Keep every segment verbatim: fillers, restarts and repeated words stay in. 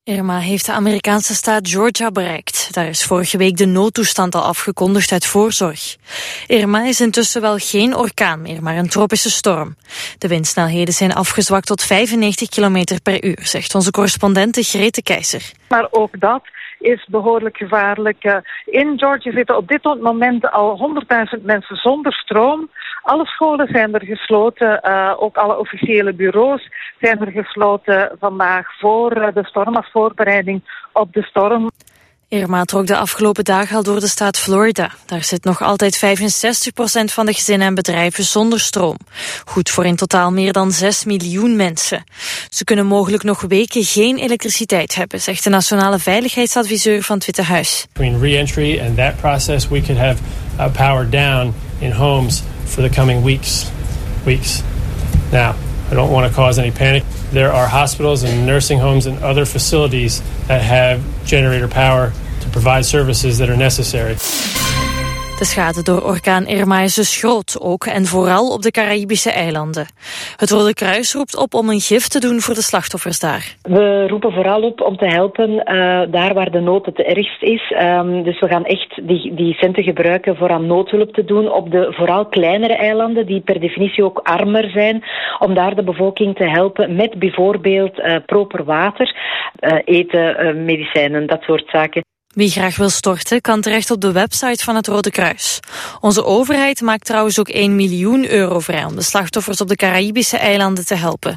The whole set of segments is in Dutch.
Irma heeft de Amerikaanse staat Georgia bereikt. Daar is vorige week de noodtoestand al afgekondigd uit voorzorg. Irma is intussen wel geen orkaan meer, maar een tropische storm. De windsnelheden zijn afgezwakt tot vijfennegentig kilometer per uur, zegt onze correspondente Grete Keizer. Maar ook dat is behoorlijk gevaarlijk. In Georgia zitten op dit moment al honderdduizend mensen zonder stroom. Alle scholen zijn er gesloten, uh, ook alle officiële bureaus zijn er gesloten vandaag voor uh, de storm als voorbereiding op de storm. Irma trok de afgelopen dagen al door de staat Florida. Daar zit nog altijd vijfenzestig procent van de gezinnen en bedrijven zonder stroom. Goed voor in totaal meer dan zes miljoen mensen. Ze kunnen mogelijk nog weken geen elektriciteit hebben, zegt de nationale veiligheidsadviseur van het Witte Huis. Between re-entry and that process, we could have uh, power down in homes for the coming weeks. Weeks. Now, I don't want to cause any panic. There are hospitals and nursing homes and other facilities that have generator power to provide services that are necessary. De schade door orkaan Irma is dus groot, ook en vooral op de Caraïbische eilanden. Het Rode Kruis roept op om een gif te doen voor de slachtoffers daar. We roepen vooral op om te helpen uh, daar waar de nood het ergst is. Um, dus we gaan echt die, die centen gebruiken voor aan noodhulp te doen op de vooral kleinere eilanden, die per definitie ook armer zijn, om daar de bevolking te helpen met bijvoorbeeld uh, proper water, uh, eten, uh, medicijnen, dat soort zaken. Wie graag wil storten, kan terecht op de website van het Rode Kruis. Onze overheid maakt trouwens ook één miljoen euro vrij om de slachtoffers op de Caraïbische eilanden te helpen.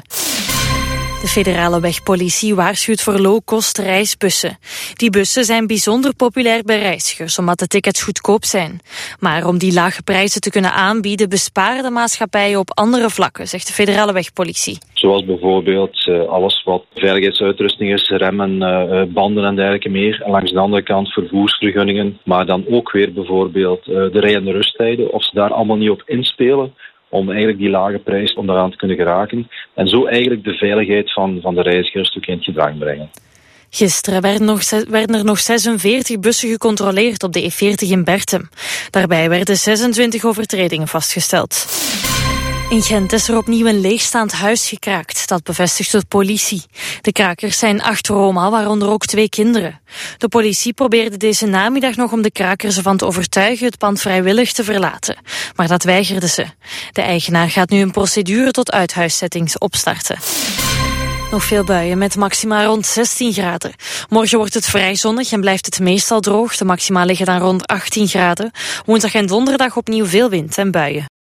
De federale wegpolitie waarschuwt voor low-cost reisbussen. Die bussen zijn bijzonder populair bij reizigers, omdat de tickets goedkoop zijn. Maar om die lage prijzen te kunnen aanbieden, besparen de maatschappijen op andere vlakken, zegt de federale wegpolitie. Zoals bijvoorbeeld uh, alles wat veiligheidsuitrusting is, remmen, uh, banden en dergelijke meer. En langs de andere kant vervoersvergunningen, maar dan ook weer bijvoorbeeld uh, de rij- en de rusttijden, of ze daar allemaal niet op inspelen, om eigenlijk die lage prijs om daaraan te kunnen geraken. En zo eigenlijk de veiligheid van, van de reizigers ook in het gedrang brengen. Gisteren werden, nog, werden er nog zesenveertig bussen gecontroleerd op de E veertig in Berchem. Daarbij werden zesentwintig overtredingen vastgesteld. In Gent is er opnieuw een leegstaand huis gekraakt. Dat bevestigt de politie. De krakers zijn acht Roma, waaronder ook twee kinderen. De politie probeerde deze namiddag nog om de krakers ervan te overtuigen het pand vrijwillig te verlaten. Maar dat weigerden ze. De eigenaar gaat nu een procedure tot uithuiszetting opstarten. Nog veel buien met maxima rond zestien graden. Morgen wordt het vrij zonnig en blijft het meestal droog. De maxima liggen dan rond achttien graden. Woensdag en donderdag opnieuw veel wind en buien.